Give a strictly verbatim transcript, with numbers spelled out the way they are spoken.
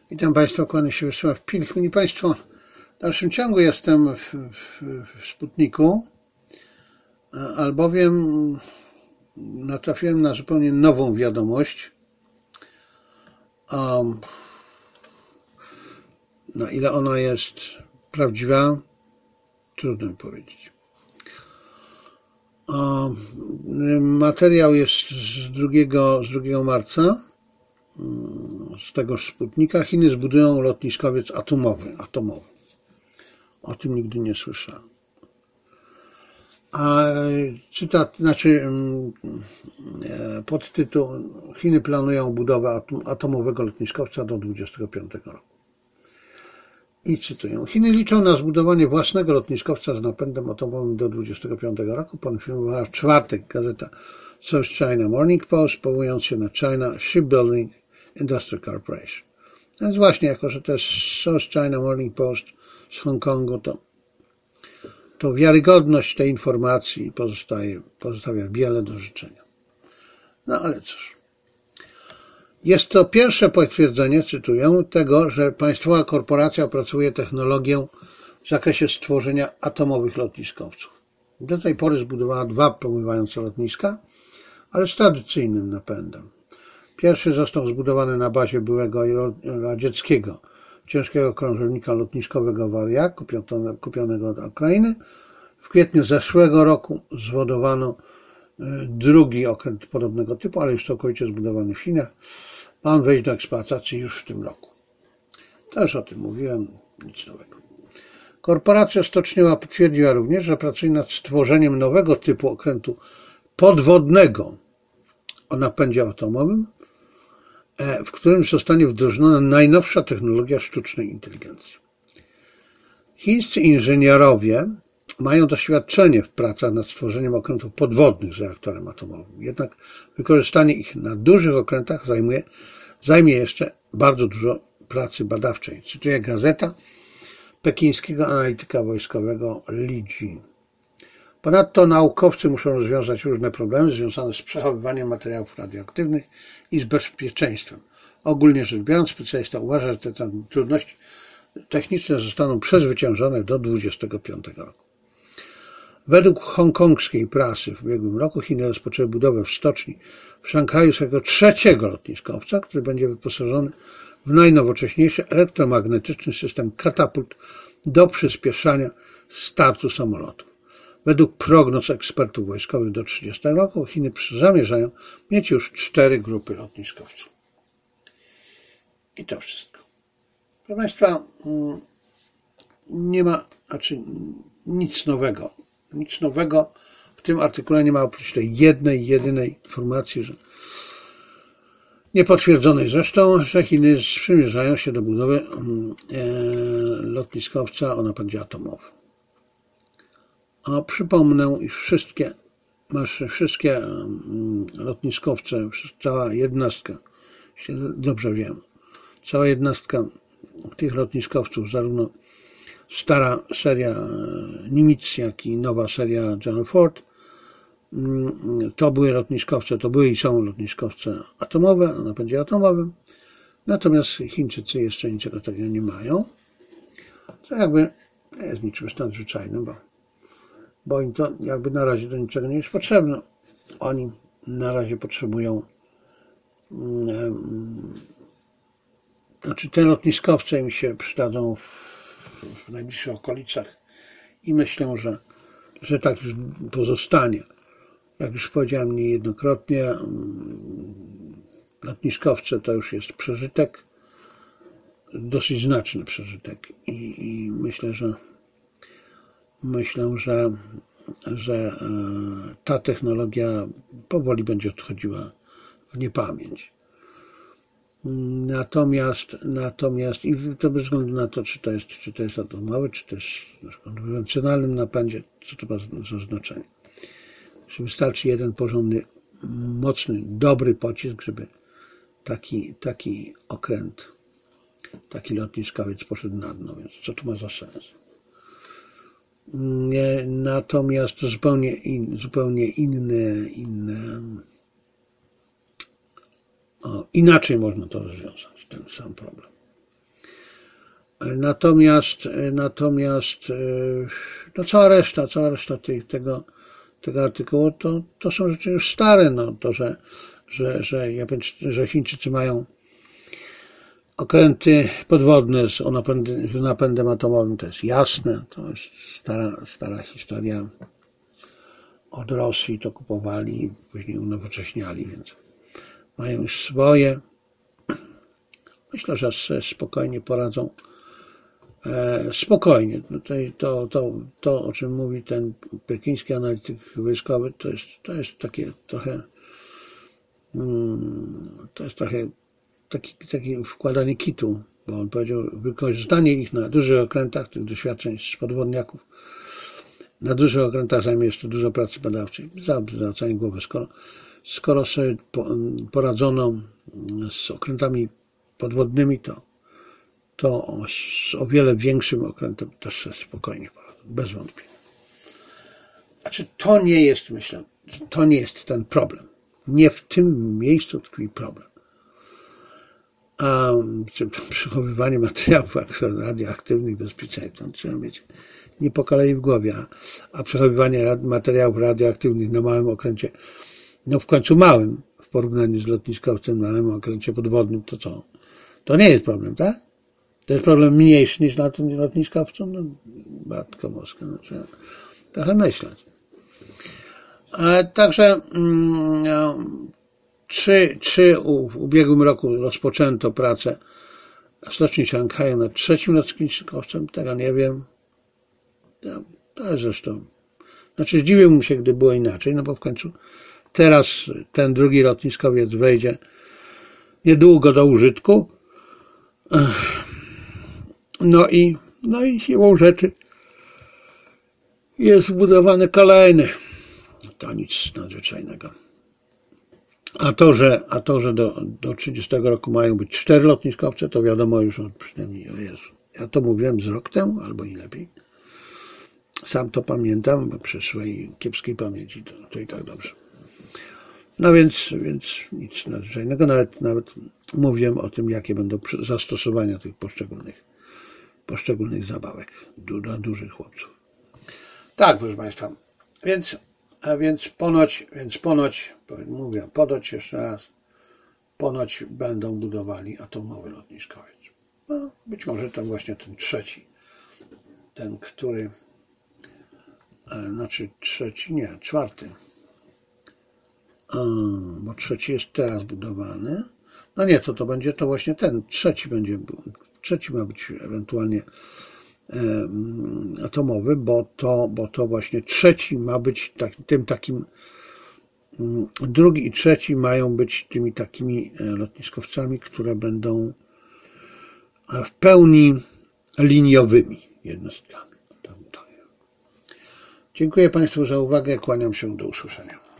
Witam Państwa, kłaniam się Wiesław Pilch. Mili Państwo, w dalszym ciągu jestem w, w, w Sputniku, albowiem natrafiłem na zupełnie nową wiadomość. Um, na ile ona jest prawdziwa, trudno mi powiedzieć. Um, materiał jest z drugiego, z drugiego marca. Z tegoż Sputnika. Chiny zbudują lotniskowiec atomowy. atomowy. O tym nigdy nie słyszałem. A cytat, znaczy podtytuł: Chiny planują budowę atomowego lotniskowca do dwudziestego piątego roku. I cytuję: Chiny liczą na zbudowanie własnego lotniskowca z napędem atomowym do dwudziestego piątego roku, poinformowała w czwartek gazeta South China Morning Post, powołując się na China Shipbuilding Industry Corporation. Więc właśnie, jako że to jest South China Morning Post z Hongkongu, to, to wiarygodność tej informacji pozostaje, pozostawia wiele do życzenia. No ale cóż. Jest to pierwsze potwierdzenie, cytuję, tego, że państwowa korporacja opracuje technologię w zakresie stworzenia atomowych lotniskowców. Do tej pory zbudowała dwa pływające lotniska, ale z tradycyjnym napędem. Pierwszy został zbudowany na bazie byłego radzieckiego ciężkiego krążownika lotniskowego Waria, kupionego od Ukrainy. W kwietniu zeszłego roku zwodowano drugi okręt podobnego typu, ale już całkowicie zbudowany w Chinach. Ma on wejść do eksploatacji już w tym roku. Też o tym mówiłem, nic nowego. Korporacja stoczniowa potwierdziła również, że pracuje nad stworzeniem nowego typu okrętu podwodnego o napędzie atomowym, w którym zostanie wdrożona najnowsza technologia sztucznej inteligencji. Chińscy inżynierowie mają doświadczenie w pracach nad stworzeniem okrętów podwodnych z reaktorem atomowym. Jednak wykorzystanie ich na dużych okrętach zajmuje, zajmie jeszcze bardzo dużo pracy badawczej. Cytuję gazeta pekińskiego analityka wojskowego Li Ji. Ponadto naukowcy muszą rozwiązać różne problemy związane z przechowywaniem materiałów radioaktywnych i z bezpieczeństwem. Ogólnie rzecz biorąc, specjalista uważa, że te trudności techniczne zostaną przezwyciężone do dwudziestego piątego roku. Według hongkongskiej prasy w ubiegłym roku Chiny rozpoczęły budowę w stoczni w Szanghaju swojego trzeciego lotniskowca, który będzie wyposażony w najnowocześniejszy elektromagnetyczny system katapult do przyspieszania startu samolotów. Według prognoz ekspertów wojskowych do trzydziestego roku Chiny zamierzają mieć już cztery grupy lotniskowców. I to wszystko. Proszę Państwa, nie ma, znaczy nic nowego. Nic nowego w tym artykule nie ma oprócz tej jednej, jedynej informacji, że niepotwierdzonej zresztą, że Chiny przymierzają się do budowy lotniskowca o napędzie atomowym. A przypomnę, iż wszystkie, wszystkie lotniskowce, cała jednostka, jeśli dobrze wiem, cała jednostka tych lotniskowców, zarówno stara seria Nimitz, jak i nowa seria General Ford, to były lotniskowce, to były i są lotniskowce atomowe, o napędzie atomowym, natomiast Chińczycy jeszcze niczego takiego nie mają, co jakby jest niczym nadzwyczajnym, bo bo im to jakby na razie do niczego nie jest potrzebne. Oni na razie potrzebują, znaczy te lotniskowce im się przydadzą w, w najbliższych okolicach i myślę, że, że tak już pozostanie. Jak już powiedziałem niejednokrotnie, lotniskowce to już jest przeżytek, dosyć znaczny przeżytek i, i myślę, że Myślę, że, że ta technologia powoli będzie odchodziła w niepamięć. Natomiast, natomiast i to bez względu na to, czy to jest, czy to jest atomowy, czy to jest w konwencjonalnym napędzie, co to ma za znaczenie. Że wystarczy jeden porządny, mocny, dobry pocisk, żeby taki, taki okręt, taki lotniskowiec poszedł na dno, więc co tu ma za sens? Natomiast to zupełnie, in, zupełnie inne, inne o, inaczej można to rozwiązać, ten sam problem. Natomiast, natomiast no cała reszta, cała reszta tych, tego, tego artykułu to, to są rzeczy już stare. No, to, że, że, że, że Chińczycy mają okręty podwodne z napędem, napędem atomowym, to jest jasne. To jest stara, stara historia. Od Rosji to kupowali, później unowocześniali, więc mają już swoje. Myślę, że sobie spokojnie poradzą. E, spokojnie. Tutaj to, to, to, o czym mówi ten pekiński analityk wojskowy, to jest, to jest takie trochę hmm, to jest trochę taki, taki wkładanie kitu, bo on powiedział, wykorzystanie ich na dużych okrętach, tych doświadczeń z podwodniaków, na dużych okrętach zajmie jeszcze dużo pracy badawczej. Zawracanie głowy, skoro, skoro sobie poradzono z okrętami podwodnymi, to, to z o wiele większym okrętem też sobie spokojnie poradzą, bez wątpienia. Znaczy, to nie jest, myślę, to nie jest ten problem. Nie w tym miejscu tkwi problem. A przechowywanie materiałów radioaktywnych bezpieczeństwa trzeba mieć nie po kolei w głowie, a, a przechowywanie materiałów radioaktywnych na małym okręcie, no w końcu małym, w porównaniu z lotniskowcem na małym okręcie podwodnym, to co? To nie jest problem, tak? To jest problem mniejszy niż na tym lotniskowcu? No, matko boska, no trzeba trochę myśleć. A także no, czy, czy w ubiegłym roku rozpoczęto pracę w stoczni Szanghaju nad trzecim lotniskowcem? Tego nie wiem. Ja, to zresztą. Znaczy zdziwiłbym się, gdy było inaczej, no bo w końcu teraz ten drugi lotniskowiec wejdzie niedługo do użytku. No i, no i siłą rzeczy jest zbudowany kolejny. To nic nadzwyczajnego. A to, że, a to, że do, do trzydziestego roku mają być cztery lotniskowce, to wiadomo już od przynajmniej, o Jezu. Ja to mówiłem z rok temu, albo i lepiej. Sam to pamiętam, bo przy swojej kiepskiej pamięci to, to i tak dobrze. No więc, więc nic nadzwyczajnego. Nawet, nawet mówiłem o tym, jakie będą zastosowania tych poszczególnych, poszczególnych zabawek dla dużych chłopców. Tak, proszę Państwa. Więc, a więc ponoć, więc ponoć, mówię, ponoć jeszcze raz, ponoć będą budowali atomowy lotniskowiec. No, być może to właśnie ten trzeci, ten, który, znaczy trzeci, nie, czwarty, bo trzeci jest teraz budowany. No nie, to to będzie to właśnie ten, trzeci będzie, trzeci ma być ewentualnie atomowy, bo to, bo to właśnie trzeci ma być tak, tym takim, drugi i trzeci mają być tymi takimi lotniskowcami, które będą w pełni liniowymi jednostkami. Dziękuję Państwu za uwagę, kłaniam się, do usłyszenia.